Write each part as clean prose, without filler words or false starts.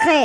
quer.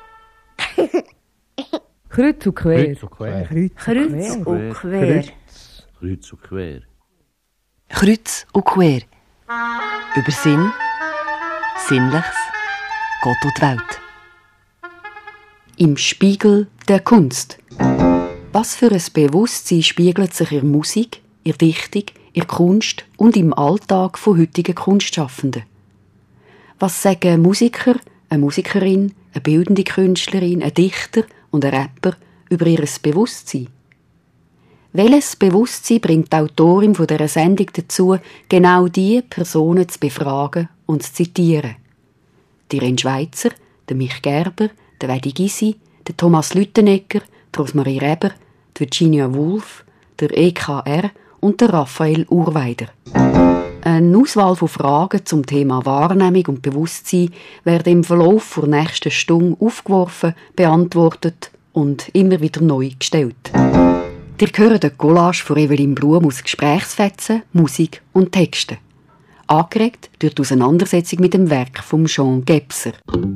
Kreuz und quer. Kreuz und quer. Kreuz und quer. Kreuz und quer. Kreuz und quer. Über Sinn, Sinnliches, Gott und die Welt. Im Spiegel der Kunst. Was für ein Bewusstsein spiegelt sich in Musik, in Dichtung, in Kunst und im Alltag von heutigen Kunstschaffenden? Was sagen Musiker, eine Musikerin, eine bildende Künstlerin, ein Dichter und ein Rapper über ihr Bewusstsein? Welches Bewusstsein bringt die Autorin von dieser Sendung dazu, genau diese Personen zu befragen und zu zitieren? Die Irene Schweizer, der Mich Gerber, der Wedi Gysi, der Thomas Lüttenegger, die Rosmarie Reber, die Virginia Woolf, der EKR und der Raphael Urweider. Eine Auswahl von Fragen zum Thema Wahrnehmung und Bewusstsein werden im Verlauf der nächsten Stunde aufgeworfen, beantwortet und immer wieder neu gestellt. Ihr hört eine Collage von Evelyn Blum aus Gesprächsfetzen, Musik und Texten. Angeregt durch die Auseinandersetzung mit dem Werk von Jean Gebser.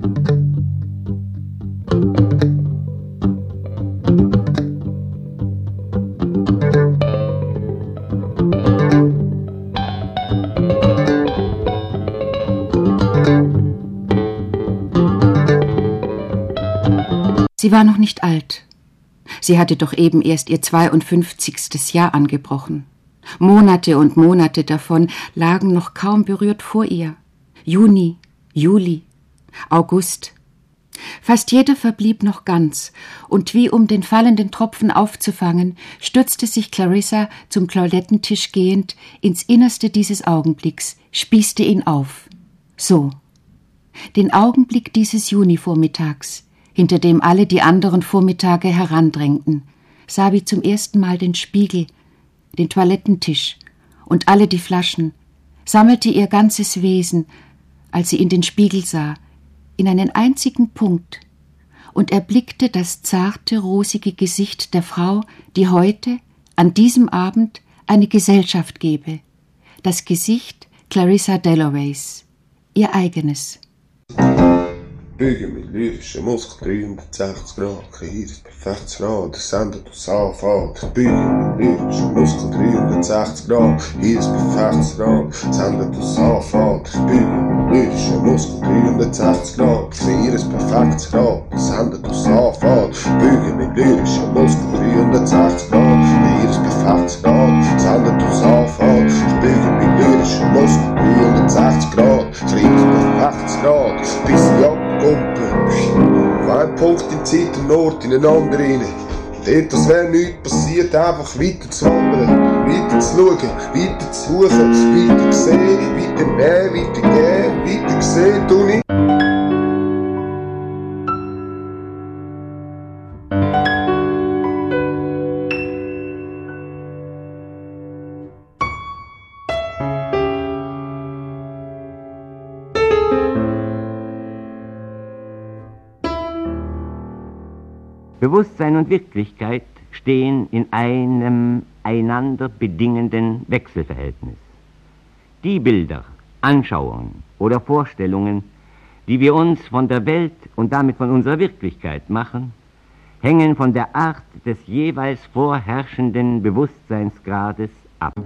Sie war noch nicht alt. Sie hatte doch eben erst ihr 52. Jahr angebrochen. Monate und Monate davon lagen noch kaum berührt vor ihr. Juni, Juli, August. Fast jeder verblieb noch ganz, und wie um den fallenden Tropfen aufzufangen, stürzte sich Clarissa, zum Toilettentisch gehend, ins Innerste dieses Augenblicks, spießte ihn auf. So. Den Augenblick dieses Junivormittags, hinter dem alle die anderen Vormittage herandrängten, sah wie zum ersten Mal den Spiegel, den Toilettentisch und alle die Flaschen, sammelte ihr ganzes Wesen, als sie in den Spiegel sah, in einen einzigen Punkt und erblickte das zarte, rosige Gesicht der Frau, die heute, an diesem Abend, eine Gesellschaft gebe. Das Gesicht Clarissa Dalloways, ihr eigenes. Büge mit lyrischen Muskeln 360 Grad, kreiere ein perfektes Rad, sendet aus Anfahrt. Büge mit lyrischen Muskeln 360 Grad, hier ein perfektes Rad, sendet aus Anfahrt. Büge mit lyrischen Muskeln 360 Grad, kreiere ein perfektes Rad, sendet aus Anfahrt. Büge mit lyrischen Muskeln 360 Grad, hier ein perfektes Rad, sendet aus Anfahrt. Büge mit lyrischen Muskeln 360 Grad, kreiere ein perfektes Rad, bis sie von einem Punkt in Zeit und Ort in einen anderen rein. Dort, als wäre nichts passiert, einfach weiter zu wandern, weiter zu schauen, weiter zu suchen, weiter sehen, weiter nehmen, weiter gehen, weiter sehen, du nicht. Bewusstsein und Wirklichkeit stehen in einem einander bedingenden Wechselverhältnis. Die Bilder, Anschauungen oder Vorstellungen, die wir uns von der Welt und damit von unserer Wirklichkeit machen, hängen von der Art des jeweils vorherrschenden Bewusstseinsgrades ab.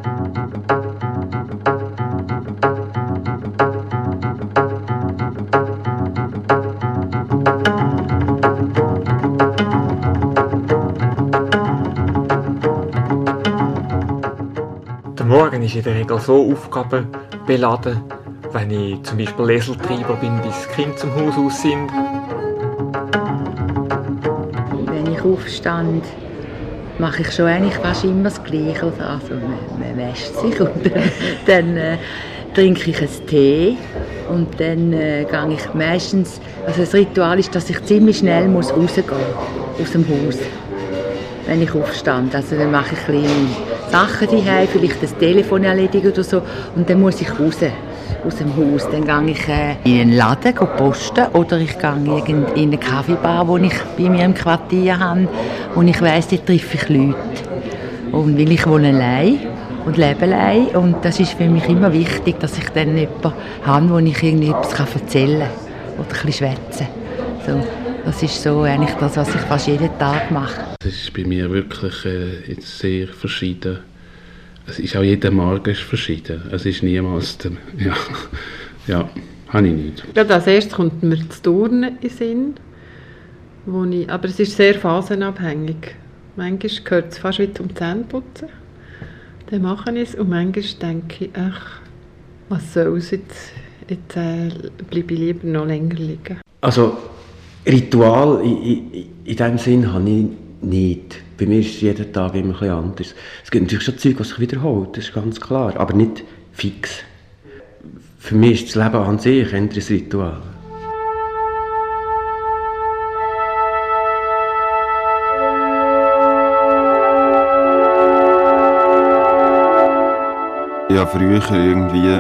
Der Morgen ist in der Regel so aufgabenbeladen, wenn ich zum Beispiel Eseltreiber bin, bis die Kinder zum Haus aus sind. Wenn ich aufstand, mache ich schon eigentlich fast immer das Gleiche. Also man wäscht sich und dann trinke ich einen Tee und dann gehe ich meistens, also das Ritual ist, dass ich ziemlich schnell rausgehen muss aus dem Haus, wenn ich aufstand. Also dann mache ich kleine Sachen daheim, vielleicht das Telefon erledigen oder so und dann muss ich raus aus dem Haus. Dann gehe ich in einen Laden posten oder ich gehe in eine Kaffeebar, die ich bei mir im Quartier habe, wo ich weiss, dort treffe ich Leute. Und weil ich wohne allein und lebe allein und das ist für mich immer wichtig, dass ich dann jemanden habe, wo ich irgendwie etwas erzählen kann oder ein bisschen schwätzen. Also, das ist so eigentlich das, was ich fast jeden Tag mache. Es ist bei mir wirklich jetzt sehr verschieden. Es ist auch jeder Morgen ist verschieden. Es ist niemals ja, habe ich nicht. Ja, als erstes kommt mir das Turnen in den Sinn. Aber es ist sehr phasenabhängig. Manchmal gehört es fast wie zum Zähneputzen. Dann mache ich es und manchmal denke ich, ach, was soll es jetzt? Jetzt bleibe ich lieber noch länger liegen. Also Ritual in diesem Sinn habe ich nicht. Bei mir ist es jeden Tag immer ein bisschen anders. Es gibt natürlich schon Zeug, was sich wiederholt, das ist ganz klar, aber nicht fix. Für mich ist das Leben an sich eher ein Ritual. Ja, früher irgendwie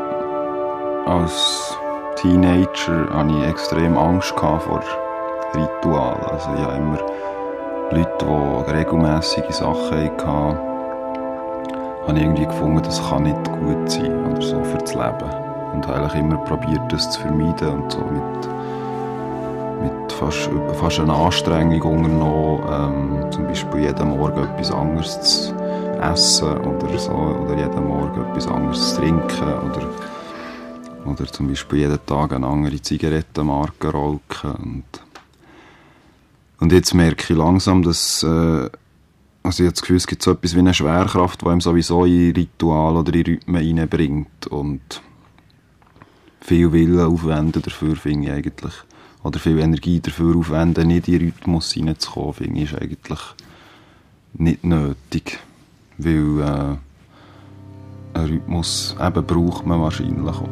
als Teenager hatte ich extrem Angst vor Ritualen. Also ich habe immer Leute, die regelmässige Sachen hatten, habe ich irgendwie gefunden, das kann nicht gut sein oder so für das Leben. Und habe eigentlich immer probiert, das zu vermeiden und so mit fast einer Anstrengung unternommen, zum Beispiel jeden Morgen etwas anderes zu essen oder so, oder jeden Morgen etwas anderes zu trinken oder zum Beispiel jeden Tag eine andere Zigarettenmarke rauchen. Und jetzt merke ich langsam, dass also ich habe das Gefühl, es gibt so etwas wie eine Schwerkraft, die einem sowieso in Ritual oder in Rhythmen reinbringt und viel Willen aufwenden dafür, finde ich eigentlich, oder viel Energie dafür aufwenden, nicht in Rhythmus hineinzukommen, finde ich, ist eigentlich nicht nötig, weil einen Rhythmus eben braucht man wahrscheinlich auch.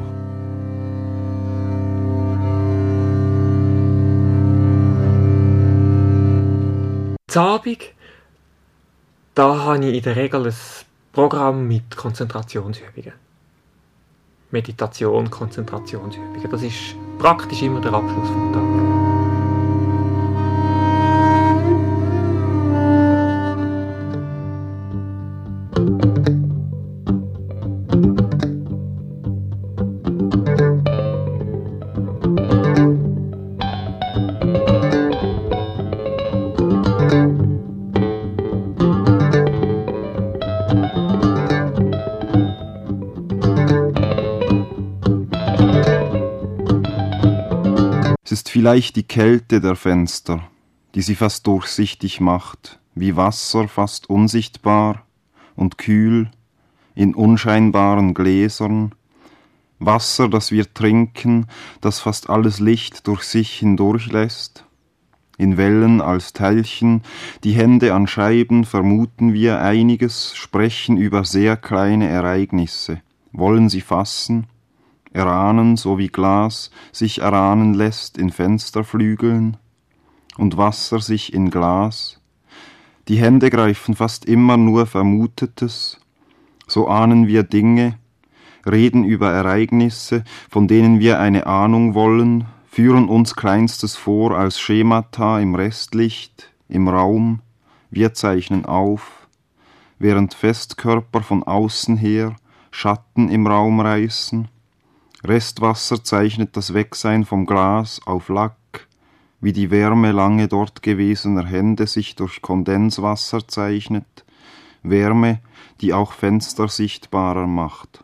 Am Abend, da habe ich in der Regel ein Programm mit Konzentrationsübungen. Meditation, Konzentrationsübungen. Das ist praktisch immer der Abschluss vom Tag. Vielleicht die Kälte der Fenster, die sie fast durchsichtig macht, wie Wasser fast unsichtbar und kühl in unscheinbaren Gläsern, Wasser, das wir trinken, das fast alles Licht durch sich hindurchlässt. In Wellen als Teilchen, die Hände an Scheiben, vermuten wir einiges, sprechen über sehr kleine Ereignisse, wollen sie fassen, erahnen, so wie Glas sich erahnen lässt in Fensterflügeln und Wasser sich in Glas. Die Hände greifen fast immer nur Vermutetes, so ahnen wir Dinge, reden über Ereignisse, von denen wir eine Ahnung wollen, führen uns Kleinstes vor als Schemata im Restlicht, im Raum, wir zeichnen auf, während Festkörper von außen her Schatten im Raum reißen. Restwasser zeichnet das Wegsein vom Glas auf Lack, wie die Wärme lange dort gewesener Hände sich durch Kondenswasser zeichnet, Wärme, die auch Fenster sichtbarer macht.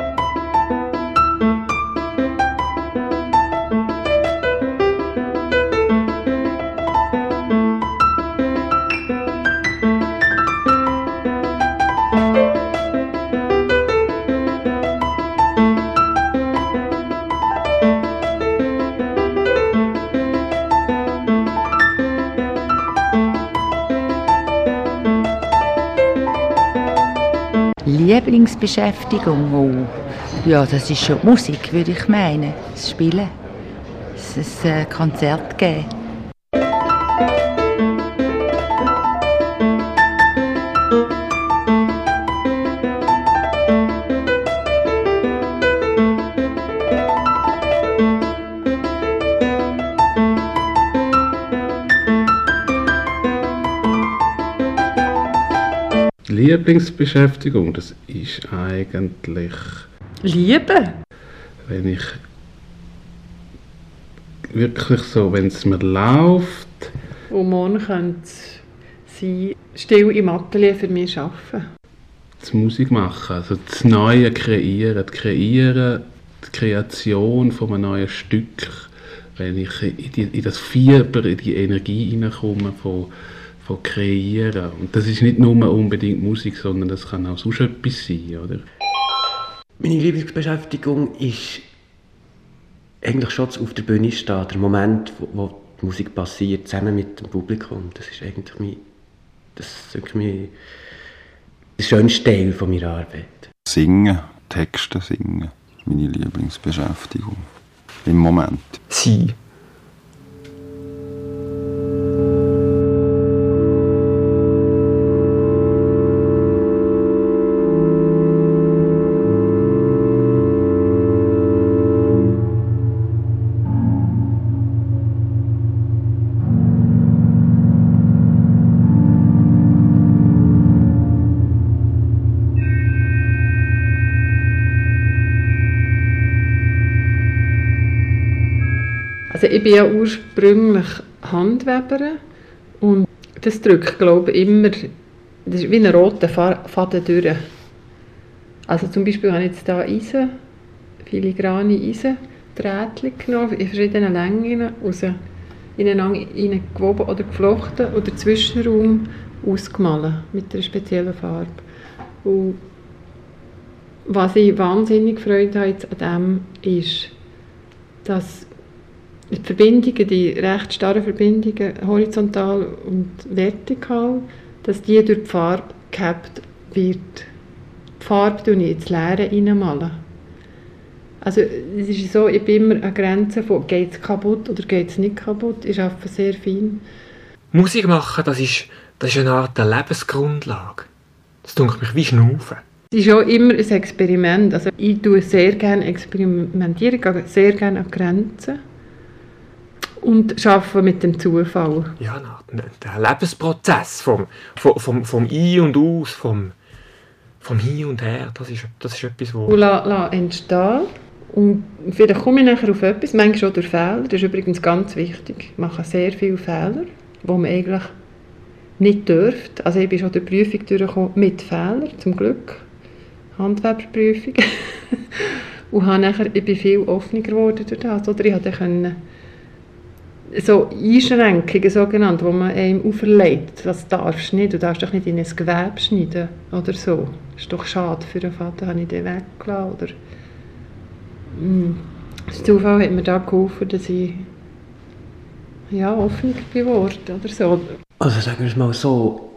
Lieblingsbeschäftigung, oh. Ja, das ist schon die Musik, würde ich meinen. Das Spielen, ein Konzert geben. Lieblingsbeschäftigung, das ist eigentlich... Liebe? Wenn ich wirklich so, wenn es mir läuft. Und morgen könnte sie still im Atelier für mich arbeiten. Das Musik machen, also das Neue kreieren, die Kreation von einem neuen Stück, wenn ich in das Fieber, in die Energie hineinkomme von Kreieren. Und das ist nicht nur unbedingt Musik, sondern das kann auch sonst etwas sein, oder? Meine Lieblingsbeschäftigung ist eigentlich schon auf der Bühne stehen, der Moment, wo die Musik passiert, zusammen mit dem Publikum. Das ist eigentlich der schönste Teil von meiner Arbeit. Singen, Texte singen, meine Lieblingsbeschäftigung. Im Moment. Sie. Also ich bin ja ursprünglich Handweberin und das drückt, glaube ich, immer, das ist wie ein roter Faden durch. Also zum Beispiel habe ich jetzt hier Eisen, filigrane Eisendrähtchen genommen, in verschiedenen Längen, ineinander gewoben oder geflochten und den Zwischenraum ausgemalt mit einer speziellen Farbe. Und was ich wahnsinnig Freude habe jetzt an dem ist, dass die Verbindungen, die recht starren Verbindungen, horizontal und vertikal, dass die durch die Farbe gehabt wird. Die Farbe tue ich ins Leere reinmalen. Also es ist so, ich bin immer an Grenzen von, geht es kaputt oder geht es nicht kaputt. Ich arbeite sehr fein. Musik machen, das ist eine Art der Lebensgrundlage. Das dunkelt mich wie Schnaufen. Es ist auch immer ein Experiment. Also ich tue sehr gerne experimentieren, ich gehe sehr gerne an Grenzen. Und arbeiten mit dem Zufall. Ja, der Lebensprozess vom Ein und Aus, vom Hin und Her, das ist etwas, wo... Und lassen entstehen. Und vielleicht komme ich nachher auf etwas, manchmal auch durch Fehler. Das ist übrigens ganz wichtig. Ich mache sehr viele Fehler, die man eigentlich nicht dürfte. Also ich bin schon durch die Prüfung durchgekommen mit Fehlern, zum Glück. Handwerberprüfung. Und ich bin viel offener geworden durch das. Oder ich konnte so Einschränkungen, sogenannt, die man einem auferlegt. Das darfst du nicht. Du darfst doch nicht in ein Gewebe schneiden oder so. Das ist doch schade für den Vater, habe ich den weggelassen. Oder das Zufall hat mir da geholfen, dass ich offener geworden oder so. Also sagen wir es mal so,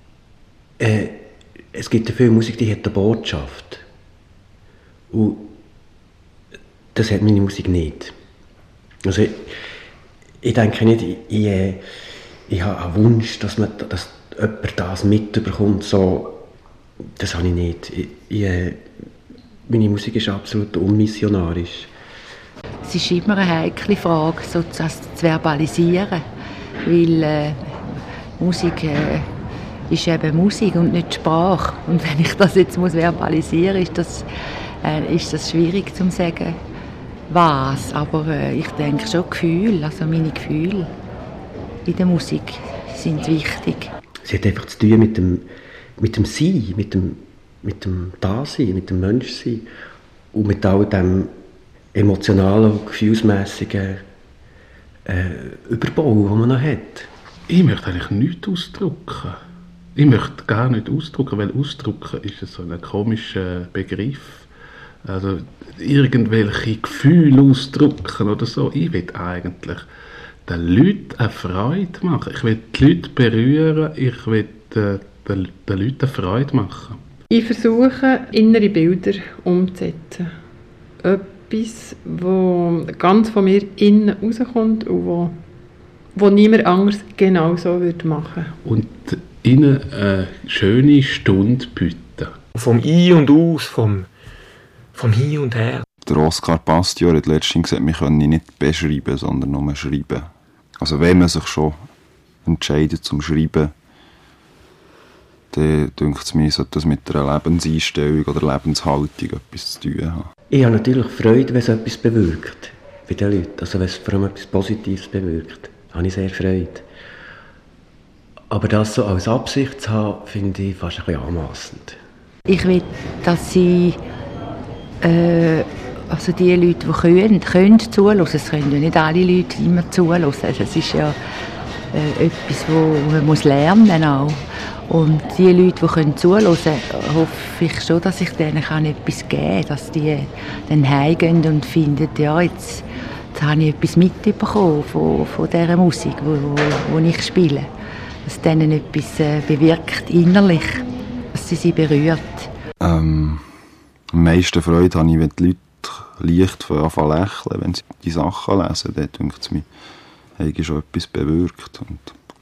es gibt ja viel Musik, die hat eine Botschaft. Und das hat meine Musik nicht. Also ich denke nicht, ich habe einen Wunsch, dass jemand das mitbekommt. So, das habe ich nicht. Meine Musik ist absolut unmissionarisch. Es ist immer eine heikle Frage, so das zu verbalisieren. Weil Musik ist eben Musik und nicht Sprache. Und wenn ich das jetzt verbalisieren muss, ist das schwierig zu sagen. Was, aber ich denke schon Gefühle, also meine Gefühle in der Musik sind wichtig. Sie hat einfach zu tun mit dem Sein, mit dem Dasein, mit dem Menschsein und mit all dem emotionalen und gefühlsmässigen Überbau, den man noch hat. Ich möchte eigentlich nichts ausdrücken. Ich möchte gar nicht ausdrücken, weil ausdrücken ist so ein komischer Begriff. Also irgendwelche Gefühle ausdrücken oder so. Ich will eigentlich den Leuten eine Freude machen. Ich will die Leute berühren. Ich will den Leuten eine Freude machen. Ich versuche, innere Bilder umzusetzen. Etwas, das ganz von mir innen rauskommt und wo niemand anders genau so machen würde. Und ihnen eine schöne Stunde bieten. Vom Ein und Aus, vom Hin und Her. Der Oscar Pastior hat letztens gesagt, wir können nicht beschreiben, sondern nur schreiben. Also wenn man sich schon entscheidet zum Schreiben, dann denkt es mir, sollte das mit einer Lebenseinstellung oder Lebenshaltung etwas zu tun haben. Ich habe natürlich Freude, wenn es etwas bewirkt. bei den Leuten. Also wenn es vor allem etwas Positives bewirkt, habe ich sehr Freude. Aber das so als Absicht zu haben, finde ich fast ein bisschen anmassend. Ich will, dass sie also die Leute, die können zuhören, es können ja nicht alle Leute immer zuhören, das ist ja etwas, das man muss lernen auch. Und die Leute, die können zuhören, hoffe ich schon, dass ich denen etwas geben kann, dass die dann heimgehen und finden, ja, jetzt habe ich etwas mitbekommen von dieser Musik, die ich spiele. Dass denen etwas bewirkt innerlich, dass sie berührt. Am meisten Freude habe ich, wenn die Leute leicht anfangen lächeln, wenn sie die Sachen lesen. Dann denkt es mir, habe schon etwas bewirkt. Und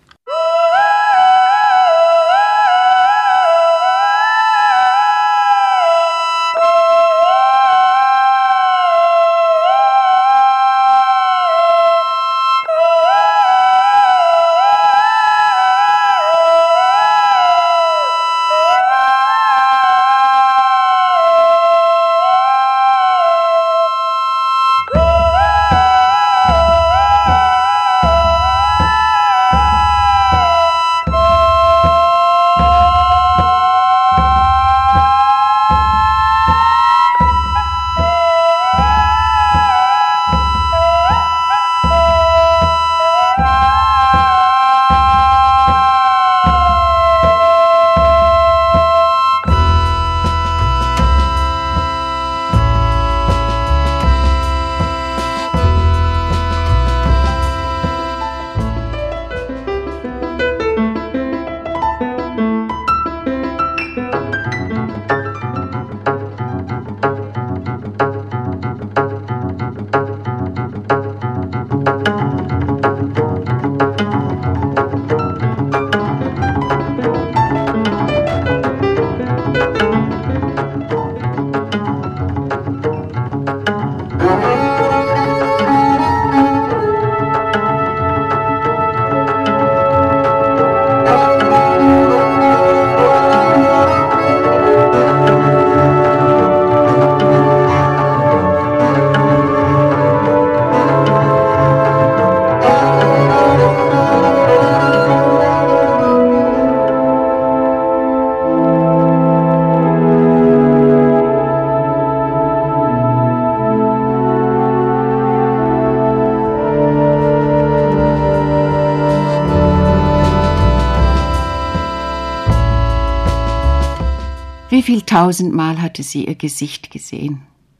Wie viel tausendmal hatte sie ihr Gesicht gesehen.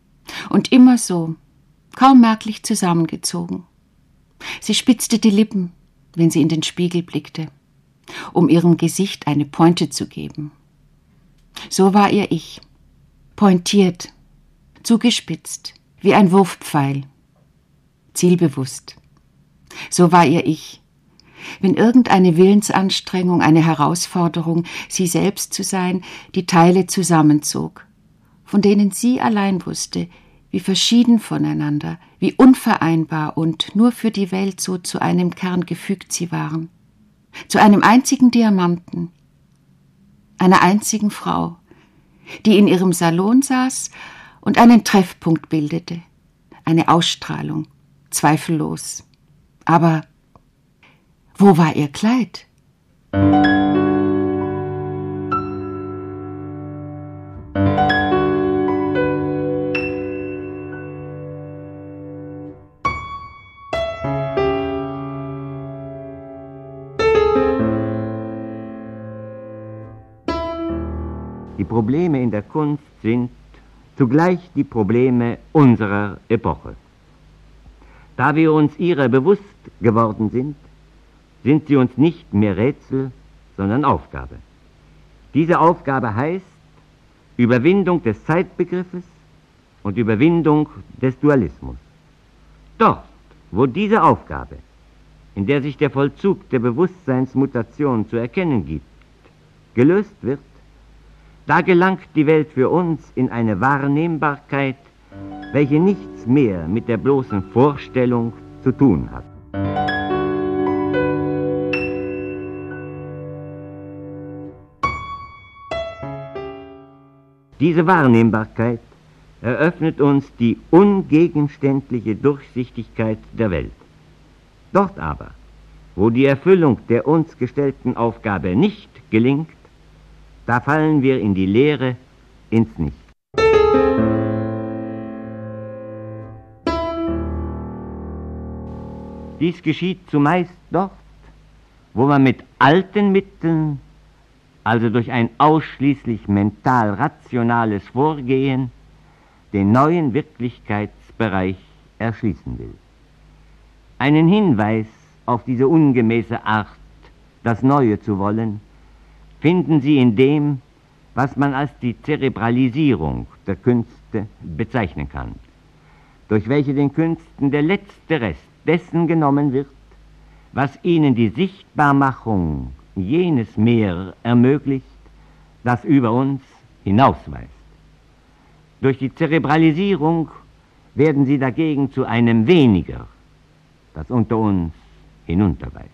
Und immer so, kaum merklich zusammengezogen. Sie spitzte die Lippen, wenn sie in den Spiegel blickte, um ihrem Gesicht eine Pointe zu geben. So war ihr Ich, pointiert, zugespitzt, wie ein Wurfpfeil, zielbewusst. So war ihr Ich, wenn irgendeine Willensanstrengung, eine Herausforderung, sie selbst zu sein, die Teile zusammenzog, von denen sie allein wusste, wie verschieden voneinander, wie unvereinbar und nur für die Welt so zu einem Kern gefügt sie waren, zu einem einzigen Diamanten, einer einzigen Frau, die in ihrem Salon saß und einen Treffpunkt bildete, eine Ausstrahlung, zweifellos. Aber wo war ihr Kleid? Die Probleme in der Kunst sind zugleich die Probleme unserer Epoche. Da wir uns ihrer bewusst geworden sind sie uns nicht mehr Rätsel, sondern Aufgabe. Diese Aufgabe heißt Überwindung des Zeitbegriffes und Überwindung des Dualismus. Dort, wo diese Aufgabe, in der sich der Vollzug der Bewusstseinsmutation zu erkennen gibt, gelöst wird, da gelangt die Welt für uns in eine Wahrnehmbarkeit, welche nichts mehr mit der bloßen Vorstellung zu tun hat. Diese Wahrnehmbarkeit eröffnet uns die ungegenständliche Durchsichtigkeit der Welt. Dort aber, wo die Erfüllung der uns gestellten Aufgabe nicht gelingt, da fallen wir in die Leere, ins Nichts. Dies geschieht zumeist dort, wo man mit alten Mitteln, also durch ein ausschließlich mental-rationales Vorgehen, den neuen Wirklichkeitsbereich erschließen will. Einen Hinweis auf diese ungemäße Art, das Neue zu wollen, finden Sie in dem, was man als die Zerebralisierung der Künste bezeichnen kann, durch welche den Künsten der letzte Rest dessen genommen wird, was ihnen die Sichtbarmachung jenes Mehr ermöglicht, das über uns hinausweist. Durch die Zerebralisierung werden sie dagegen zu einem Weniger, das unter uns hinunterweist.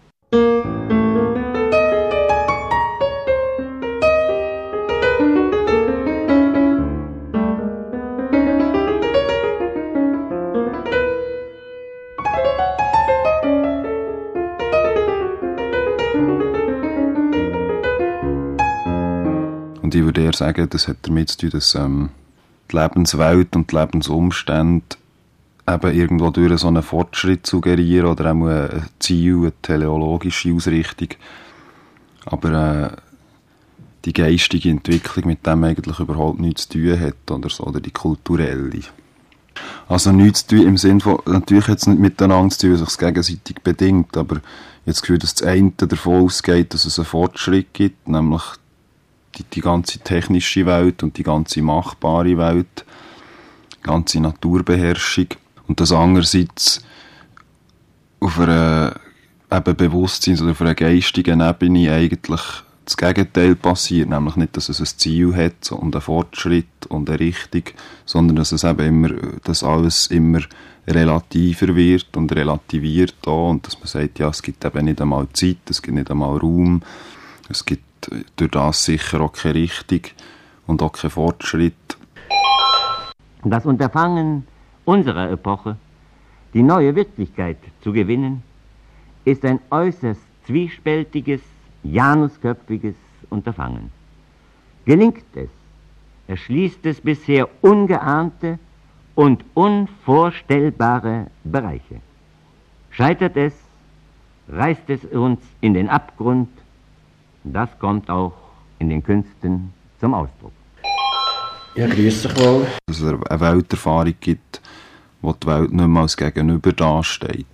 Und ich würde eher sagen, das hat damit zu tun, dass die Lebenswelt und die Lebensumstände eben irgendwo durch so einen Fortschritt suggerieren oder auch ein Ziel, eine teleologische Ausrichtung. Aber die geistige Entwicklung mit dem eigentlich überhaupt nichts zu tun hat oder so, oder die kulturelle. Also nichts zu tun im Sinne von, natürlich jetzt nicht miteinander zu tun, sich gegenseitig bedingt, aber jetzt das Gefühl, dass das eine davon ausgeht, dass es einen Fortschritt gibt, nämlich die ganze technische Welt und die ganze machbare Welt, die ganze Naturbeherrschung. Und das andererseits auf einer eben Bewusstseins- oder auf einer geistigen Ebene eigentlich das Gegenteil passiert, nämlich nicht, dass es ein Ziel hat und einen Fortschritt und eine Richtung, sondern dass es eben immer, dass alles immer relativer wird und relativiert auch, und dass man sagt, ja, es gibt eben nicht einmal Zeit, es gibt nicht einmal Raum, es gibt durch das sicher auch keine Richtung und auch keinen Fortschritt. Das Unterfangen unserer Epoche, die neue Wirklichkeit zu gewinnen, ist ein äußerst zwiespältiges, janusköpfiges Unterfangen. Gelingt es, erschließt es bisher ungeahnte und unvorstellbare Bereiche. Scheitert es, reißt es uns in den Abgrund. Das kommt auch in den Künsten zum Ausdruck. Ja, grüß dich wohl. Dass es eine Welterfahrung gibt, wo die Welt nicht mehr als Gegenüber dasteht.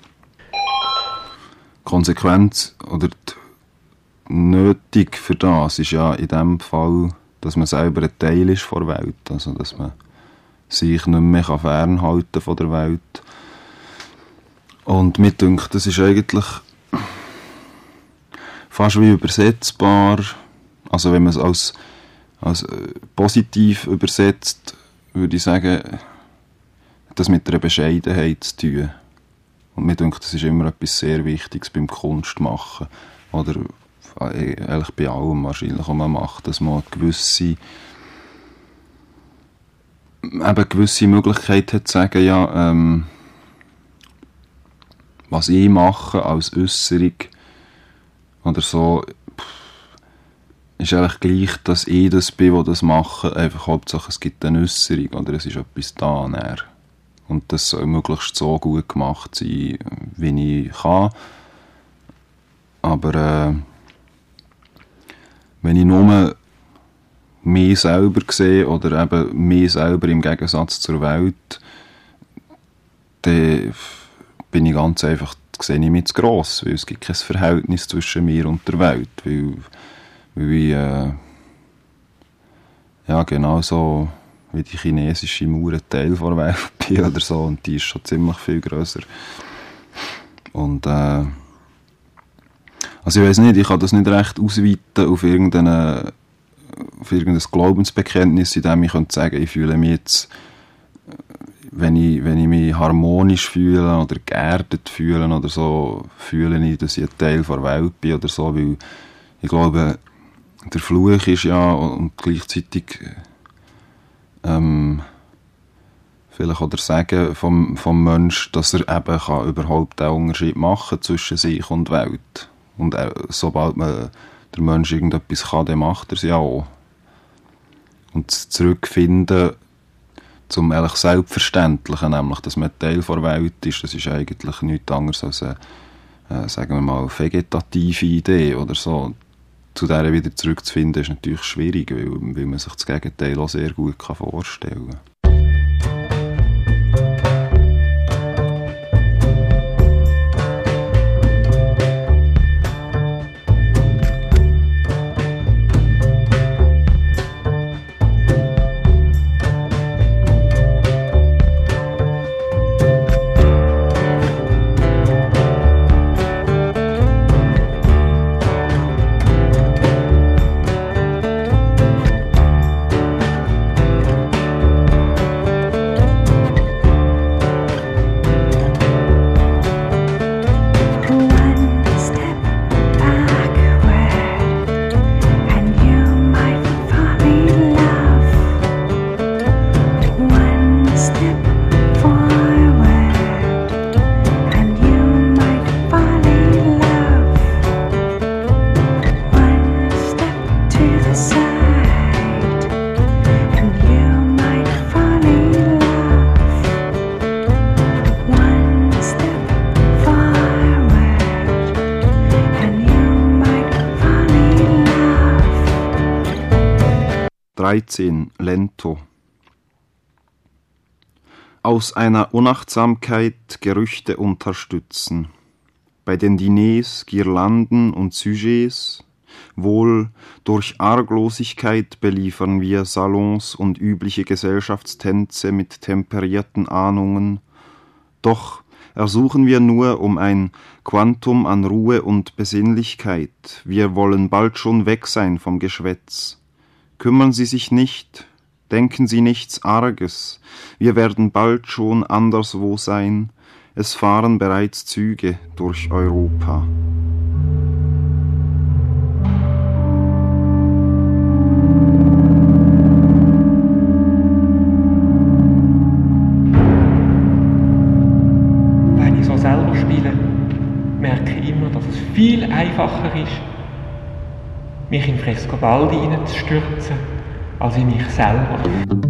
Die Konsequenz oder die Nötig für das ist ja in dem Fall, dass man selber ein Teil ist von der Welt. Also, dass man sich nicht mehr fernhalten von der Welt. Und mir dünkt, das ist eigentlich fast wie übersetzbar. Also wenn man es als positiv übersetzt, würde ich sagen, das mit einer Bescheidenheit zu tun. Und mir denke, das ist immer etwas sehr Wichtiges beim Kunstmachen. Oder eigentlich bei allem wahrscheinlich, was man macht, dass man eine gewisse Möglichkeit hat zu sagen, ja, was ich mache als Äusserung oder so, ist eigentlich gleich, dass ich das bin, der das mache, einfach Hauptsache es gibt eine Äusserung oder es ist etwas da. Und das soll möglichst so gut gemacht sein, wie ich kann. Aber wenn ich nur mich selber sehe oder eben mich selber im Gegensatz zur Welt, dann bin ich ganz einfach, sehe ich mich zu gross, weil es gibt kein Verhältnis zwischen mir und der Welt, weil ich ja, genauso wie die chinesische Mauer ein Teil der Welt bin oder so, und die ist schon ziemlich viel grösser. Und also ich weiss nicht, ich kann das nicht recht ausweiten auf irgendein Glaubensbekenntnis, in dem ich könnte sagen, ich fühle mich jetzt, wenn ich mich harmonisch fühle oder geerdet fühle oder so, fühle ich, dass ich ein Teil der Welt bin oder so, weil ich glaube, der Fluch ist ja und gleichzeitig vielleicht oder sagen vom Menschen, dass er eben kann überhaupt den Unterschied machen zwischen sich und Welt. Und sobald der Mensch irgendetwas kann, dann macht er es ja auch. Und das Zurückfinden zum eigentlich Selbstverständlichen, nämlich, dass man Teil der Welt ist, das ist eigentlich nichts anderes als eine, sagen wir mal, vegetative Idee oder so. Zu der wieder zurückzufinden, ist natürlich schwierig, weil man sich das Gegenteil auch sehr gut vorstellen kann. Lento. Aus einer Unachtsamkeit Gerüchte unterstützen. Bei den Diners, Girlanden und Sujets, wohl durch Arglosigkeit beliefern wir Salons und übliche Gesellschaftstänze mit temperierten Ahnungen, doch ersuchen wir nur um ein Quantum an Ruhe und Besinnlichkeit. Wir wollen bald schon weg sein vom Geschwätz. Kümmern Sie sich nicht, denken Sie nichts Arges, wir werden bald schon anderswo sein, es fahren bereits Züge durch Europa. Wenn ich so selber spiele, merke ich immer, dass es viel einfacher ist, mich in Frescobaldi hineinzustürzen, als in mich selber.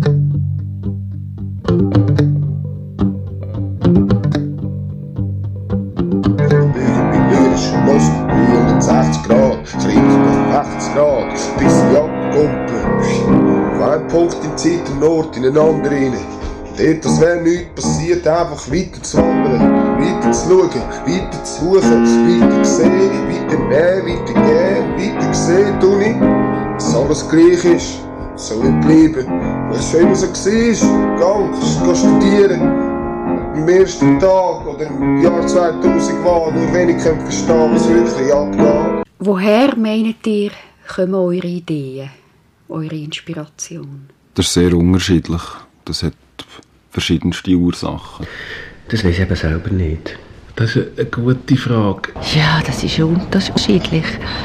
Mit lyrischem Lust, 360 Grad, Schritt auf 80 Grad, bis ich abkumpel. Auf einen Punkt in Zeit und Ort in einen anderen rein. Dort, als wäre nichts passiert, einfach weiter zu wandern, weiter zu schauen, weiter zu suchen, weiter zu sehen, weiter nehmen, weiter gehen, weiter sehen, tu nicht, dass alles gleich ist, so wird bleiben. Weil es schon immer so war, geh studieren, am ersten Tag oder im Jahr 2000 war, nur wenig können verstehen, was wirklich abgeht. Woher meint ihr, kommen eure Ideen, eure Inspiration? Das ist sehr unterschiedlich. Das hat verschiedenste Ursachen. Das weiss ich eben selber nicht. Das ist eine gute Frage. Ja, das ist unterschiedlich.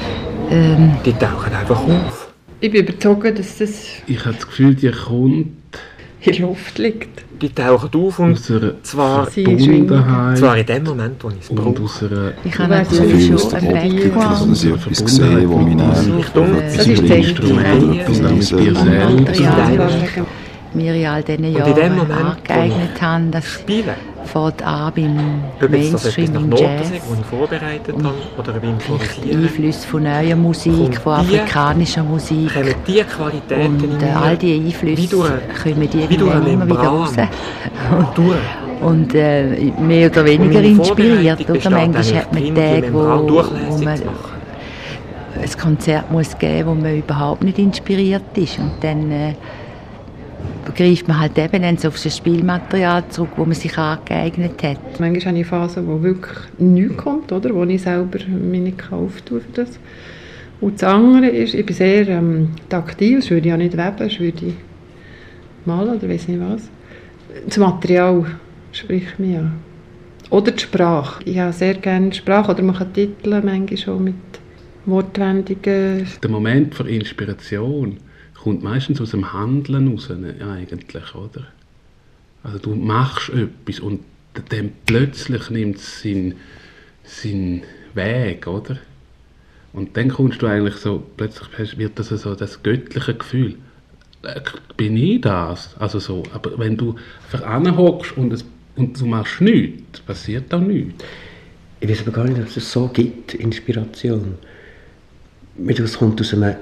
Die tauchen einfach auf. Ich bin überzeugt, dass das Ich habe das Gefühl, die kommt in der Luft liegt. Die tauchen auf und aus einer zwar Verbundenheit zwar in dem Moment, wo ich es und brauche. aus einer Ich habe natürlich aus schon der einen Optik, dass Background. ich etwas sehe, wo mich Das ist Instrument, etwas mit dir selbst. mir in all diesen in dem Jahren Moment, angeeignet haben, das Spielen. fängt an beim Ob jetzt das etwas Mainstream, nach im Noten Jazz, sind, die ich vorbereitet habe, oder beim die Improvisieren, Einflüsse von neuer Musik, Und von die afrikanischer Musik. kommen diese Qualitäten Und in mir all diese wie Einflüsse durch kommen wie durch eine irgendwann immer wieder raus. Membran durch. Und mehr oder weniger meine inspiriert. Vorbereitung Oder? besteht Manchmal eigentlich hat man darin, die Tage, Membran wo durchlässig man zu machen. ein Konzert muss geben, wo man überhaupt nicht inspiriert ist. Und dann greift man halt eben dann so auf das Spielmaterial zurück, das man sich angeeignet hat. Manchmal habe ich Phasen, wo wirklich nichts kommt, oder? Wo ich selber mich nicht auftue für das. Und das andere ist, ich bin sehr taktil, das würde ich auch nicht weben, das würde ich malen oder weiss nicht was. Das Material spricht mich an. Oder die Sprache. Ich habe sehr gerne die Sprache, oder man kann Titel manchmal schon mit Wortwendungen. Der Moment der Inspiration kommt meistens aus dem Handeln raus, eigentlich, oder? Also du machst etwas und dann plötzlich nimmt es seinen Weg, oder? Und dann kommst du eigentlich so, plötzlich wird das so das göttliche Gefühl. Bin ich das? Also so, aber wenn du einfach anhockst und du machst nichts, passiert da nichts. Ich weiß aber gar nicht, ob es so gibt, Inspiration. Es kommt aus einer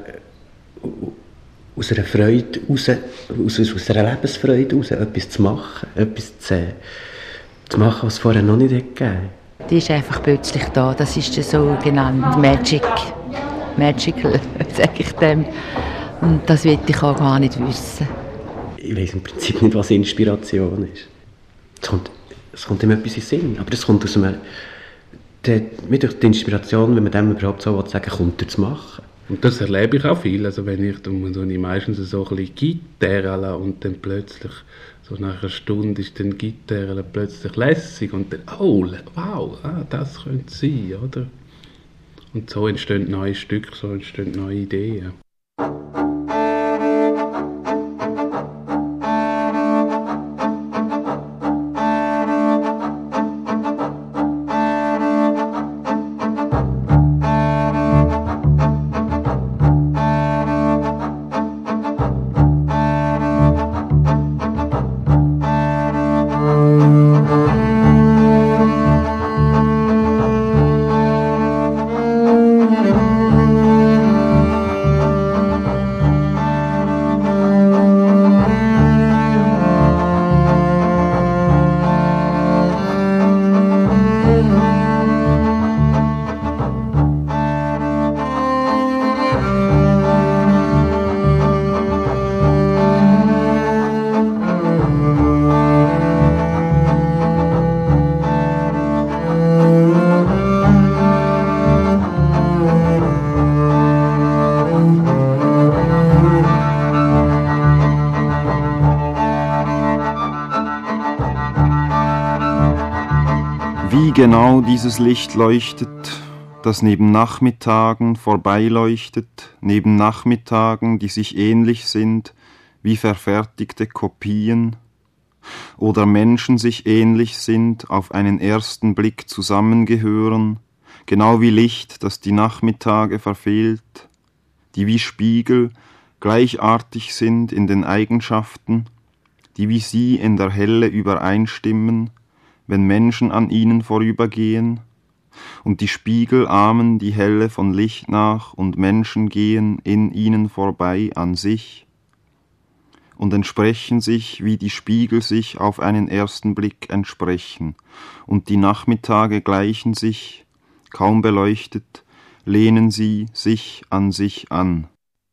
Freude raus, aus einer Lebensfreude raus, etwas zu machen, etwas zu machen, was es vorher noch nicht gegeben hat. Die ist einfach plötzlich da, das ist der sogenannte Magical, sage ich dem. Und das will ich auch gar nicht wissen. Ich weiß im Prinzip nicht, was Inspiration ist. Es kommt ihm etwas in den Sinn, aber es kommt aus einem... Mit die Inspiration, wenn man dem überhaupt so sagen will, kommt durch das Machen. Und das erlebe ich auch viel. Also wenn ich meistens so ein bisschen Gitarre und dann plötzlich, so nach einer Stunde ist dann Gitarre plötzlich lässig und dann, oh, wow, das könnte sein, oder? Und so entstehen neue Stücke, so entstehen neue Ideen. Wie genau dieses Licht leuchtet, das neben Nachmittagen vorbeileuchtet, neben Nachmittagen, die sich ähnlich sind wie verfertigte Kopien, oder Menschen sich ähnlich sind, auf einen ersten Blick zusammengehören, genau wie Licht, das die Nachmittage verfehlt, die wie Spiegel gleichartig sind in den Eigenschaften, die wie sie in der Helle übereinstimmen, wenn Menschen an ihnen vorübergehen, und die Spiegel ahmen die Helle von Licht nach, und Menschen gehen in ihnen vorbei an sich und entsprechen sich, wie die Spiegel sich auf einen ersten Blick entsprechen, und die Nachmittage gleichen sich, kaum beleuchtet, lehnen sie sich an sich an.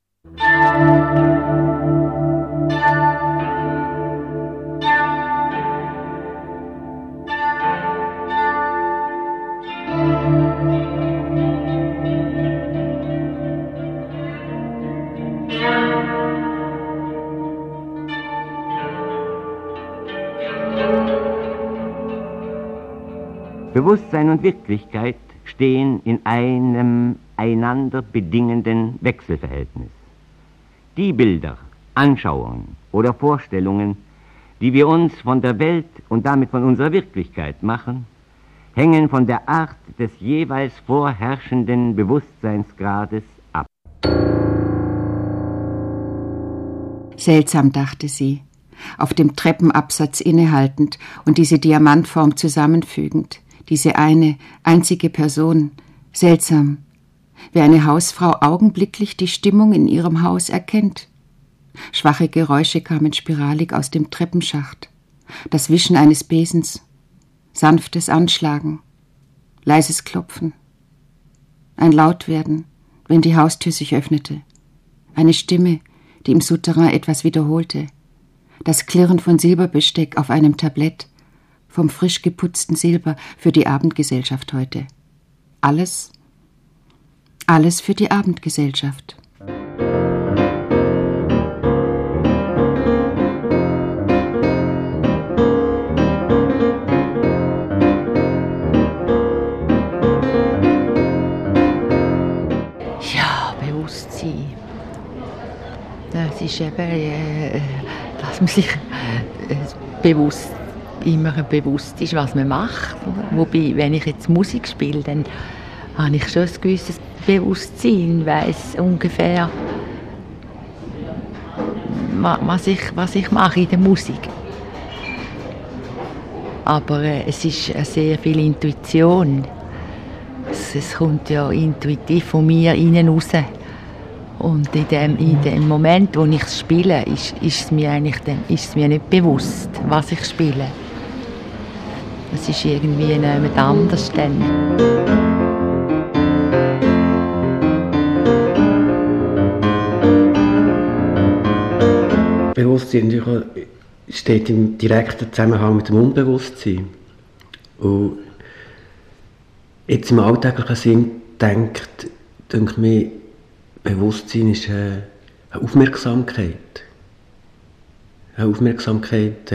Bewusstsein und Wirklichkeit stehen in einem einander bedingenden Wechselverhältnis. Die Bilder, Anschauungen oder Vorstellungen, die wir uns von der Welt und damit von unserer Wirklichkeit machen, hängen von der Art des jeweils vorherrschenden Bewusstseinsgrades ab. Seltsam, dachte sie, auf dem Treppenabsatz innehaltend und diese Diamantform zusammenfügend, diese einzige Person. Seltsam, wie eine Hausfrau augenblicklich die Stimmung in ihrem Haus erkennt. Schwache Geräusche kamen spiralig aus dem Treppenschacht. Das Wischen eines Besens, sanftes Anschlagen, leises Klopfen, ein Lautwerden, wenn die Haustür sich öffnete, eine Stimme, die im Souterrain etwas wiederholte, das Klirren von Silberbesteck auf einem Tablett, vom frisch geputzten Silber für die Abendgesellschaft heute. Alles für die Abendgesellschaft. Ja, Bewusstsein. Das ist eben, dass man sich immer bewusst ist, was man macht. Wobei, wenn ich jetzt Musik spiele, dann habe ich schon ein gewisses Bewusstsein, weiss ungefähr, was ich mache in der Musik. Aber es ist sehr viel Intuition. Es kommt ja intuitiv von mir innen raus. Und in dem Moment, wo ich es spiele, ist es mir nicht bewusst, was ich spiele. Es ist irgendwie jemand anders dann. Bewusstsein steht im direkten Zusammenhang mit dem Unbewusstsein. Und jetzt im alltäglichen Sinn denke mir, Bewusstsein ist eine Aufmerksamkeit. Eine Aufmerksamkeit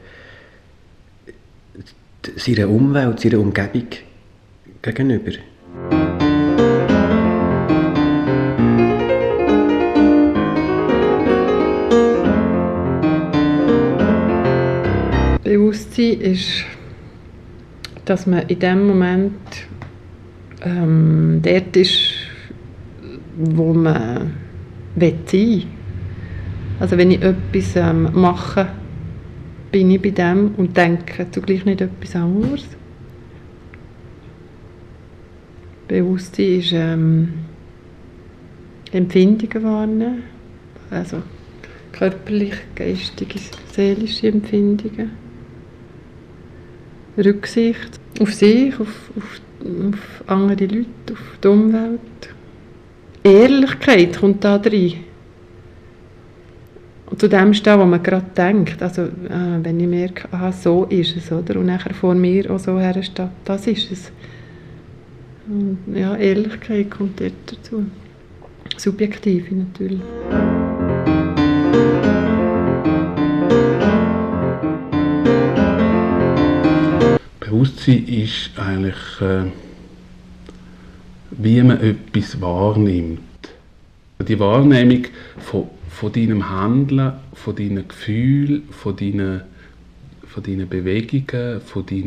seiner Umwelt, seiner Umgebung gegenüber. Bewusstsein ist, dass man in dem Moment dort ist, wo man sein will. Also wenn ich etwas mache, bin ich bei dem und denke zugleich nicht etwas anderes. Bewusstsein ist Empfindungen wahrnehmen, also körperliche, geistige, seelische Empfindungen. Rücksicht auf sich, auf andere Leute, auf die Umwelt. Ehrlichkeit kommt da rein. Und zu dem stehen, was man gerade denkt. Also, wenn ich merke, aha, so ist es, oder? Und nachher vor mir auch so hersteht, das ist es. Und ja, Ehrlichkeit kommt dort dazu. Subjektive natürlich. Bewusstsein ist eigentlich, wie man etwas wahrnimmt. Die Wahrnehmung von deinem Handeln, von deinen Gefühlen, von deinen Bewegungen,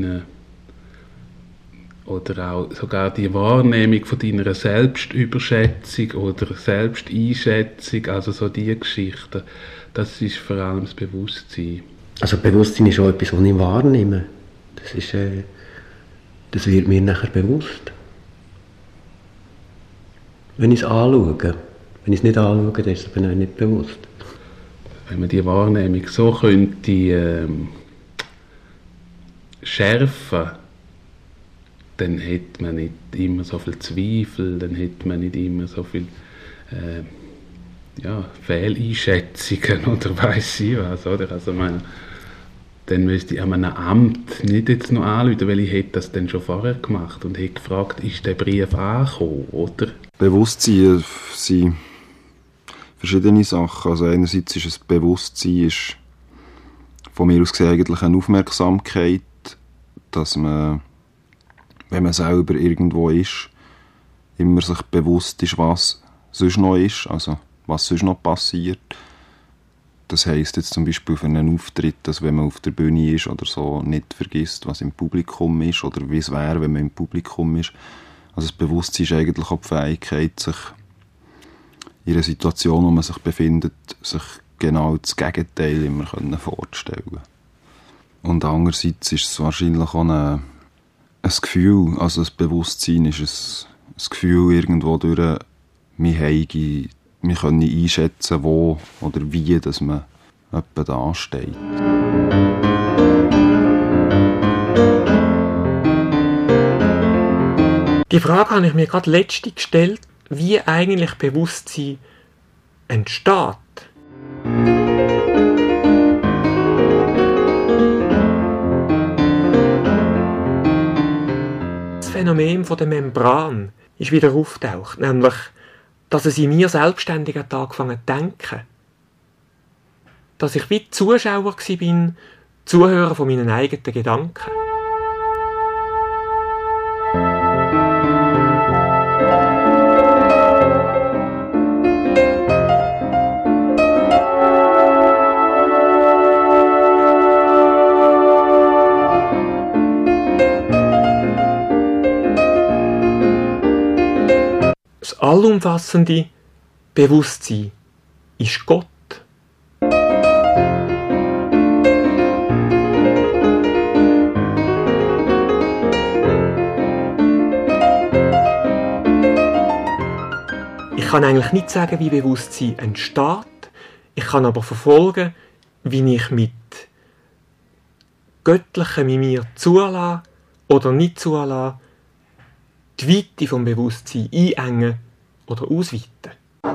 oder auch sogar die Wahrnehmung von deiner Selbstüberschätzung oder Selbsteinschätzung, also so diese Geschichten, das ist vor allem das Bewusstsein. Also Bewusstsein ist auch etwas, was ich wahrnehme. Das wird mir nachher bewusst. Wenn ich es anschaue. Wenn ich es nicht anschaue, dann ist es mir nicht bewusst. Wenn man die Wahrnehmung so könnte schärfen, dann hätte man nicht immer so viel Zweifel, dann hätte man nicht immer so viel Fehleinschätzungen oder weiss ich was. Oder? Also dann müsste ich an einem Amt nicht jetzt noch anrufen, weil ich hätte das dann schon vorher gemacht und hätte gefragt, ist der Brief angekommen, oder? Bewusstsein sind verschiedene Sachen. Also einerseits ist es Bewusstsein, ist von mir aus gesehen eigentlich eine Aufmerksamkeit, dass man, wenn man selber irgendwo ist, immer sich bewusst ist, was sonst noch ist, also was sonst noch passiert. Das heisst jetzt zum Beispiel für einen Auftritt, dass wenn man auf der Bühne ist oder so, nicht vergisst, was im Publikum ist oder wie es wäre, wenn man im Publikum ist. Also das Bewusstsein ist eigentlich auch die Fähigkeit, sich in einer Situation, wo man sich befindet, sich genau das Gegenteil immer vorzustellen. Und andererseits ist es wahrscheinlich auch ein Gefühl, also das Bewusstsein ist ein Gefühl irgendwo durch, wir können einschätzen, wo oder wie dass man etwa da steht. Die Frage habe ich mir gerade letztens gestellt, wie eigentlich Bewusstsein entsteht. Das Phänomen der Membran ist wieder auftaucht, nämlich, dass es in mir selbstständig hat angefangen zu denken. Dass ich wie Zuschauer war, Zuhörer von meinen eigenen Gedanken. allumfassende Bewusstsein ist Gott. Ich kann eigentlich nicht sagen, wie Bewusstsein entsteht. Ich kann aber verfolgen, wie ich mit Göttlichem in mir zulasse oder nicht zulasse, die Weite vom Bewusstsein einengen oder ausweiten.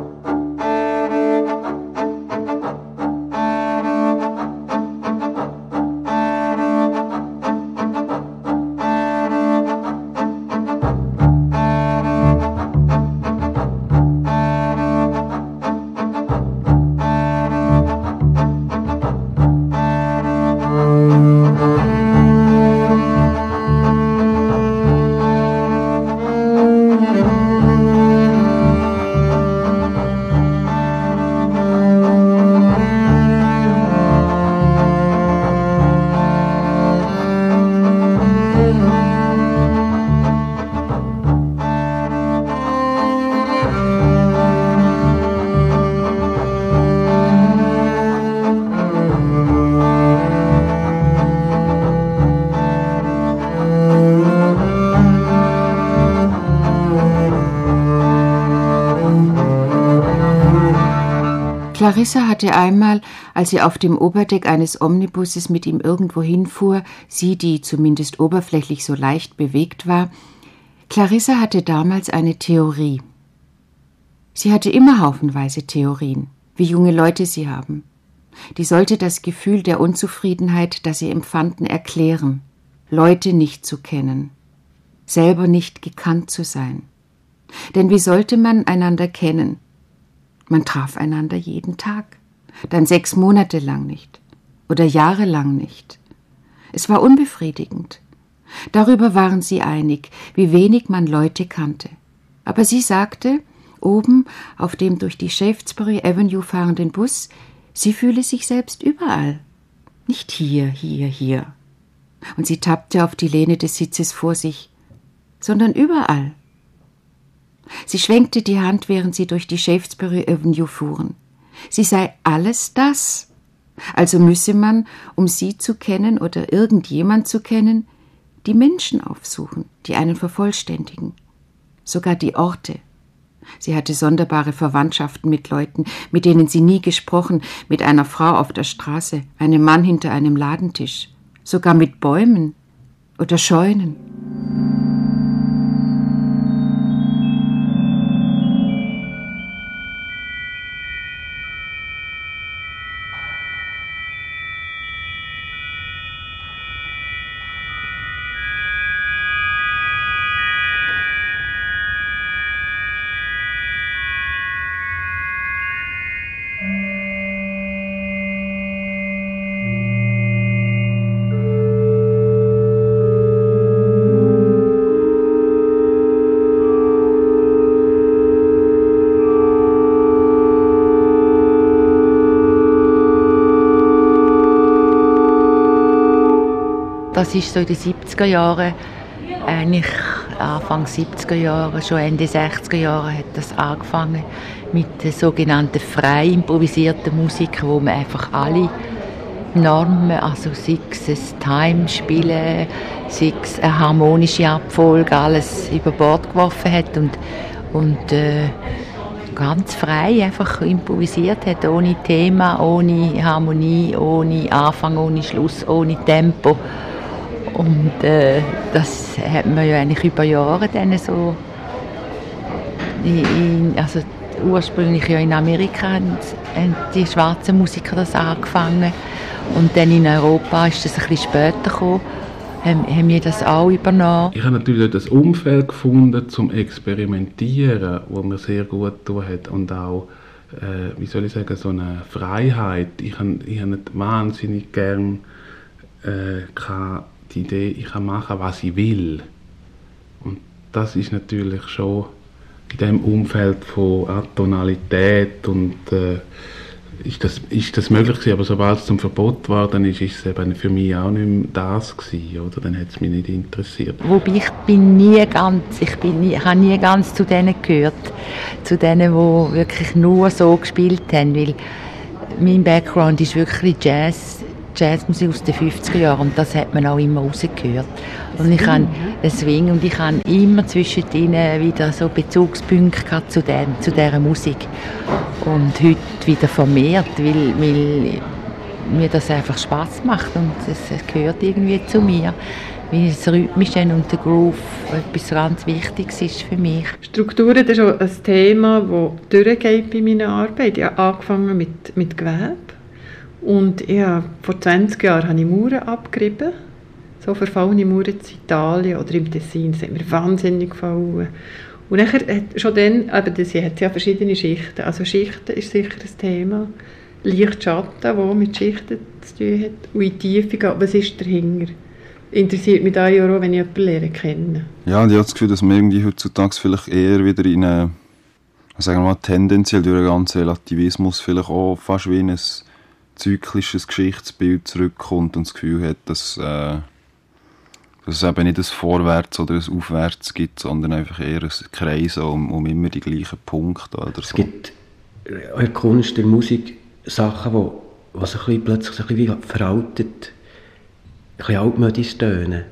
Clarissa hatte einmal, als sie auf dem Oberdeck eines Omnibuses mit ihm irgendwo hinfuhr, sie, die zumindest oberflächlich so leicht bewegt war, Clarissa hatte damals eine Theorie. Sie hatte immer haufenweise Theorien, wie junge Leute sie haben. Die sollte das Gefühl der Unzufriedenheit, das sie empfanden, erklären, Leute nicht zu kennen, selber nicht gekannt zu sein. Denn wie sollte man einander kennen? Man traf einander jeden Tag, dann 6 Monate lang nicht oder jahrelang nicht. Es war unbefriedigend. Darüber waren sie einig, wie wenig man Leute kannte. Aber sie sagte, oben auf dem durch die Shaftesbury Avenue fahrenden Bus, sie fühle sich selbst überall. Nicht hier, hier, hier. Und sie tappte auf die Lehne des Sitzes vor sich, sondern überall. Sie schwenkte die Hand, während sie durch die Shaftesbury Avenue fuhren. Sie sei alles das. Also müsse man, um sie zu kennen oder irgendjemand zu kennen, die Menschen aufsuchen, die einen vervollständigen. Sogar die Orte. Sie hatte sonderbare Verwandtschaften mit Leuten, mit denen sie nie gesprochen, mit einer Frau auf der Straße, einem Mann hinter einem Ladentisch, sogar mit Bäumen oder Scheunen. Das ist so in den 70er Jahren, eigentlich Anfang 70er Jahre, schon Ende 60er Jahre hat das angefangen mit der sogenannten frei improvisierten Musik, wo man einfach alle Normen, also sei es ein Time-Spielen, sei es eine harmonische Abfolge, alles über Bord geworfen hat und ganz frei einfach improvisiert hat, ohne Thema, ohne Harmonie, ohne Anfang, ohne Schluss, ohne Tempo. Und das hat man ja eigentlich über Jahre dann so, also ursprünglich ja in Amerika haben die schwarzen Musiker das angefangen und dann in Europa ist das ein bisschen später gekommen, haben wir das auch übernommen. Ich habe natürlich das Umfeld gefunden zum Experimentieren, wo mir sehr gut getan hat und auch, wie soll ich sagen, so eine Freiheit. Ich habe nicht wahnsinnig gern die Idee, ich kann machen, was ich will. Und das ist natürlich schon in diesem Umfeld von Atonalität und ist das möglich gewesen, aber sobald es zum Verbot war, dann ist es eben für mich auch nicht mehr das gewesen, oder? Dann hat es mich nicht interessiert. Wobei ich habe nie ganz zu denen gehört, zu denen, die wirklich nur so gespielt haben, weil mein Background ist wirklich Jazzmusik aus den 50er Jahren und das hat man auch immer rausgehört. Und ich habe Swing und ich habe immer zwischen ihnen wieder so Bezugspunkte gehabt zu dieser Musik. Und heute wieder vermehrt, weil mir das einfach Spass macht und es gehört irgendwie zu mir. Weil das Rhythmische und der Groove etwas ganz Wichtiges ist für mich. Strukturen, das ist auch ein Thema, das durchgeht bei meiner Arbeit. Ich habe angefangen mit Gewebe. Und vor 20 Jahren habe ich Mauern abgerieben. So verfallene Mauern in Italien oder im Tessin. Das hat mir wahnsinnig gefallen. Und nachher, schon dann, aber das hat ja verschiedene Schichten. Also Schichten ist sicher ein Thema. Licht, Schatten, das mit Schichten zu tun hat. Und in die Tiefe gehen, was ist dahinter? Interessiert mich da ja auch, wenn ich jemanden lernen kenne. Ja, und ich habe das Gefühl, dass man irgendwie heutzutage vielleicht eher wieder in eine, sagen wir mal, tendenziell durch den ganzen Relativismus vielleicht auch fast wie in ein zyklisches Geschichtsbild zurückkommt und das Gefühl hat, dass es eben nicht ein Vorwärts oder ein Aufwärts gibt, sondern einfach eher ein Kreis um immer die gleichen Punkte. Oder so. Es gibt in der Kunst, in der Musik Sachen, die sich plötzlich ein bisschen veraltet, ein bisschen altmodisch tönen,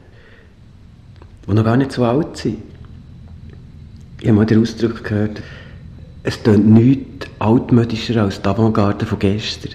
die noch gar nicht so alt sind. Ich habe mal den Ausdruck gehört, es tönt nichts altmodischer als die Avantgarde von gestern.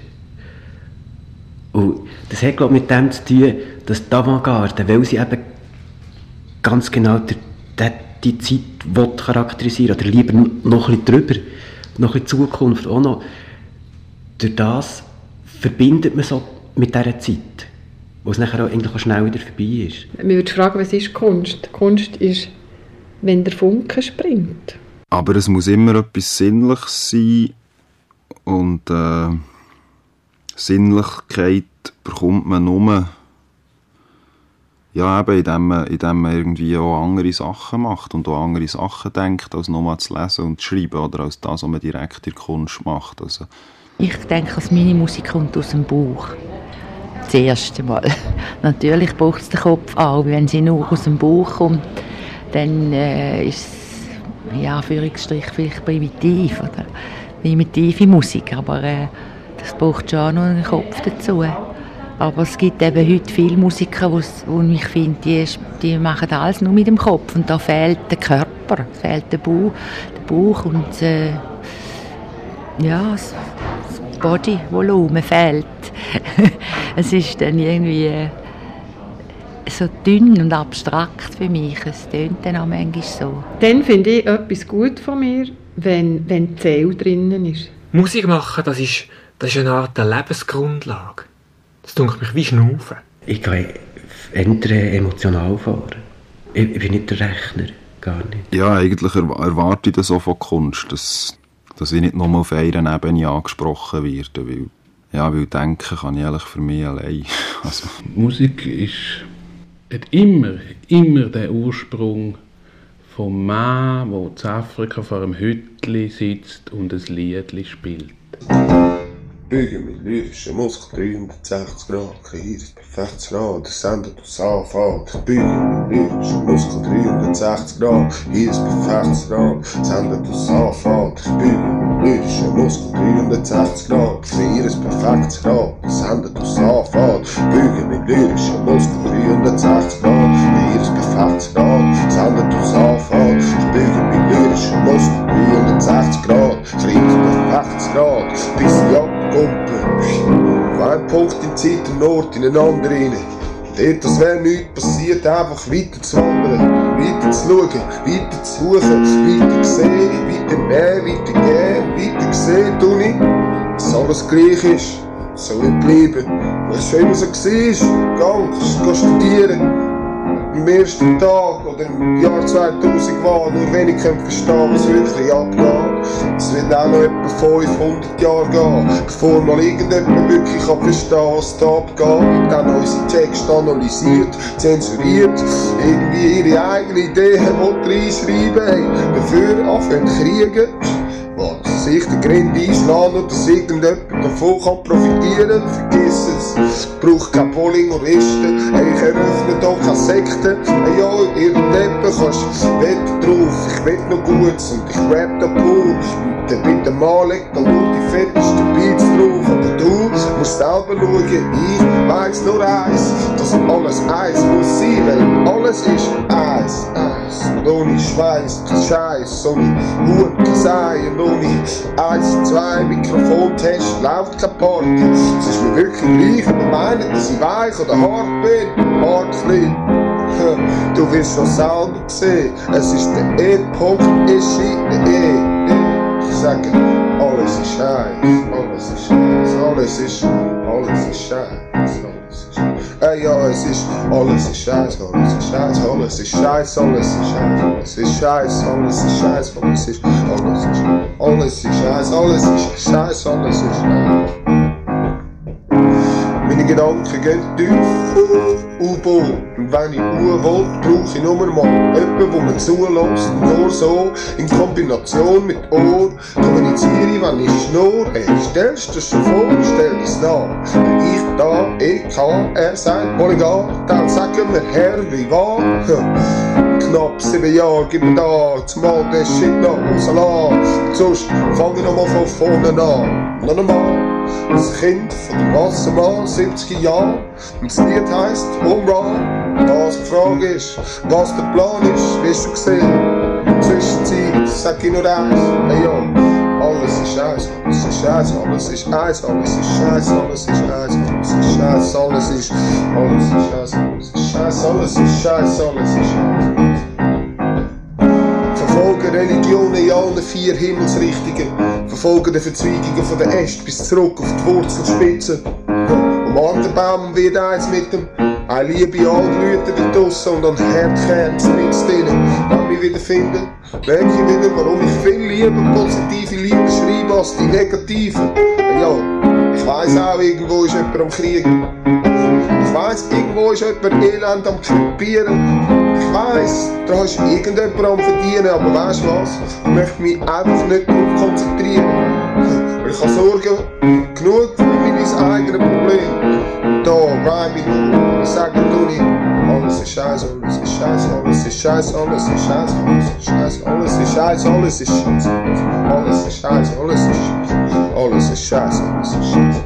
Und das hat, glaube ich, mit dem zu tun, dass die Avantgarde, weil sie eben ganz genau die Zeit charakterisieren will, oder lieber noch ein bisschen drüber, noch ein bisschen Zukunft auch noch, durch das verbindet man so mit dieser Zeit, wo es nachher auch eigentlich auch schnell wieder vorbei ist. Man würde fragen, was ist Kunst? Kunst ist, wenn der Funke springt. Aber es muss immer etwas Sinnliches sein und Sinnlichkeit bekommt man nur, ja, eben indem man irgendwie auch andere Sachen macht und auch andere Sachen denkt, als nur zu lesen und zu schreiben oder als das, was man direkt in der Kunst macht. Also. Ich denke, dass meine Musik kommt aus dem Bauch. Das erste Mal. Natürlich braucht es den Kopf auch. Wenn sie nur aus dem Bauch kommt, dann ist es, ja, Anführungsstrich, vielleicht primitiv oder primitive Musik. Aber das braucht schon noch einen Kopf dazu. Aber es gibt eben heute viele Musiker, wo ich finde, die machen alles nur mit dem Kopf. Und da fehlt der Körper, fehlt der Bauch und das Bodyvolumen fehlt. Es ist dann irgendwie so dünn und abstrakt für mich. Es tönt dann auch manchmal so. Dann finde ich etwas gut von mir, wenn die Seele drinnen ist. Musik machen, das ist eine Art der Lebensgrundlage. Das tut mich wie Schnaufen. Ich gehe eher emotional vor. Ich bin nicht der Rechner, gar nicht. Ja, eigentlich erwarte ich das auch von Kunst, dass ich nicht nur auf einer Ebene angesprochen werde, weil denken kann ich eigentlich für mich allein. Also. Musik hat immer den Ursprung vom Mann, der in Afrika vor einem Hütli sitzt und ein Liedli spielt. Büge mit lyrischen Muskeln 360 Grad, kreiere ein perfektes Rad, der Sender aus Anfahrt. Büge mit lyrischen Muskeln 360 Grad, hier ist perfektes Rad, Sender aus Anfahrt. Büge mit lyrischen Muskeln 360 Grad, kreiere ein perfektes Rad, der Sender aus Anfahrt. Büge mit lyrischen Muskeln 360 Grad, hier ist perfektes Rad, Sender aus Anfahrt. Büge mit lyrischen Muskeln 360 Grad, kreiere ein perfektes Rad, bis die von einem Punkt in Zeit und Ort in einen anderen. Dort, als wäre nichts passiert, einfach weiter zu wandern, weiter zu schauen, weiter zu suchen, weiter zu sehen, weiter nehmen, weiter geben, weiter sehen, tu nicht, dass alles gleich ist, so wird bleiben. Weil es schon immer so war, geh studieren. Am ersten Tag oder im Jahr 2000 war, nur wenig können verstehen, was wirklich abgeht. Es wird auch noch etwa 500 Jahre gehen, bevor mal irgendjemand wirklich verstehen kann, was da abgeht. Dann unsere Texte analysiert, zensuriert, irgendwie ihre eigenen Ideen reinschreiben, dafür anfangen kriegen. Dass ich den Grind einschlage und dass irgendjemand davon kann profitieren, vergiss es. Ich brauche keine Polyngoristen, ich eröffne doch keine Sekte. Hey ja, irgendjemand kannst du wetten drauf, ich will noch Gutes und ich rap da pur. Dann bitte mal, leg da nur die fettesten Beats drauf. Aber du musst selber schauen, ich weiss nur eins, dass alles eins muss sein, weil alles ist eins. Und ohne Schweiß, kein Scheiß, ohne Hut, kein Sei, und ohne 1, 2 Mikrofontest läuft keine Party. Es ist mir wirklich gleich, ob ihr meint, dass ich weich oder hart bin. Hart klein. Du wirst schon selber sehen, es ist der E-Punkt, ist der E. Ich sage, alles ist Scheiß, alles ist Scheiß, alles ist Scheiß, alles ist Scheiß. Ja, es ist, alles ist Scheiß, alles ist Scheiß, alles ist Scheiß, alles ist Scheiß, alles ist Scheiß, alles ist Scheiß, alles ist, alles ist Scheiß, alles ist Scheiß, alles ist Scheiß. Meine Gedanken gehen tief, U-Boot. Und wenn ich Ruhe will, brauche ich nur mal jemanden, der mir zulässt. Nur so, in Kombination mit Ohr, kommuniziere ich, wenn ich schnurr. Stellst du dir schon vor, stell dich nach. Ich da, er sagt, Polygar, dann sagen wir Herr, wie war? Knapp 7 Jahre, gib mir da, zumal der Shit noch rauslassen. Sonst fange ich nochmal von vorne an. Noch einmal. Das Kind von dem Wassermann, 70 Jahre, und das Lied heisst Home Run. Was die Frage ist, was der Plan ist, wirst du sehen. In der Zwischenzeit sag ich nur eins, hey ja, alles ist Scheiß, alles ist Scheiß, alles ist Eis, alles ist Scheiß, alles ist Eis, alles ist Scheiß, alles ist Scheiß, alles ist Scheiß, alles ist Scheiß, alles ist Scheiß. Verfolgen Religionen in allen 4 Himmelsrichtungen, verfolgen die Verzweigungen von der Äste bis zurück auf die Wurzelspitze. Umarmt den Baum und wird eins mit dem. Eine Liebe Allblüten da draussen und an Herdkern mit denen. Wenn mich wieder finden, merke ich wieder, warum ich viel lieber positive Lieder schreibe als die negativen. Ja, ich weiss auch, irgendwo ist jemand am Kriegen. Ich weiss, irgendwo ist jemand Elend am krepieren. Ich weiss, da ist irgendjemand am Verdienen, aber weisst du was? Ich möchte mich einfach nicht darauf konzentrieren. Weil ich habe Sorgen genug für mein eigenes Problem. Da reime ich nur, ich sage nur nicht, alles ist Scheiße, alles ist Scheiße, alles ist Scheiße, alles ist Scheiße, alles ist Scheiße, alles ist Scheiße, alles ist Scheiße, alles ist Scheiße, alles ist Scheiße, alles ist Scheiße, alles ist Scheiße.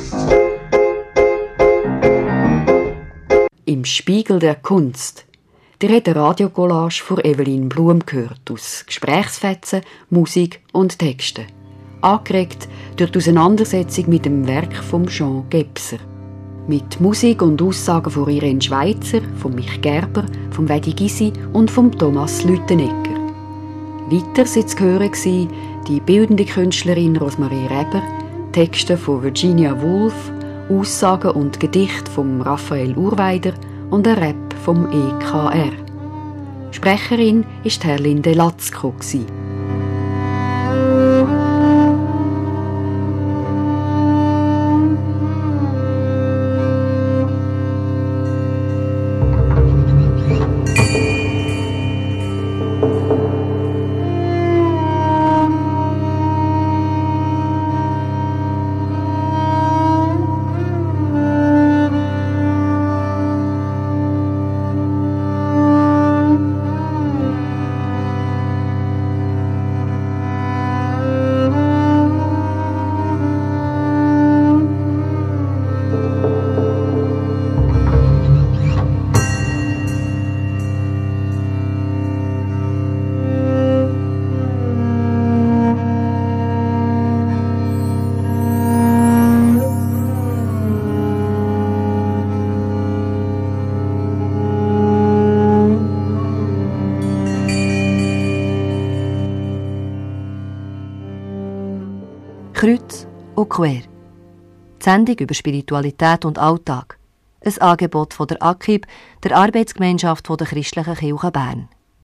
Im Spiegel der Kunst. Ihr habt eine Radiocollage von Evelyn Blum gehört, aus Gesprächsfetzen, Musik und Texten. Angeregt durch die Auseinandersetzung mit dem Werk von Jean Gebser. Mit Musik und Aussagen von Irene Schweizer, von Mich Gerber, von Wedi Gysi und von Thomas Lüttenegger. Weiter waren zu hören die bildende Künstlerin Rosmarie Reber, Texte von Virginia Woolf, Aussagen und Gedichte von Raphael Urweider und ein Rap vom EKR. Sprecherin war Herlinde Latzko. Kreuz und quer. Die Sendung über Spiritualität und Alltag. Ein Angebot von der AKIB, der Arbeitsgemeinschaft der Christlichen Kirche Bern.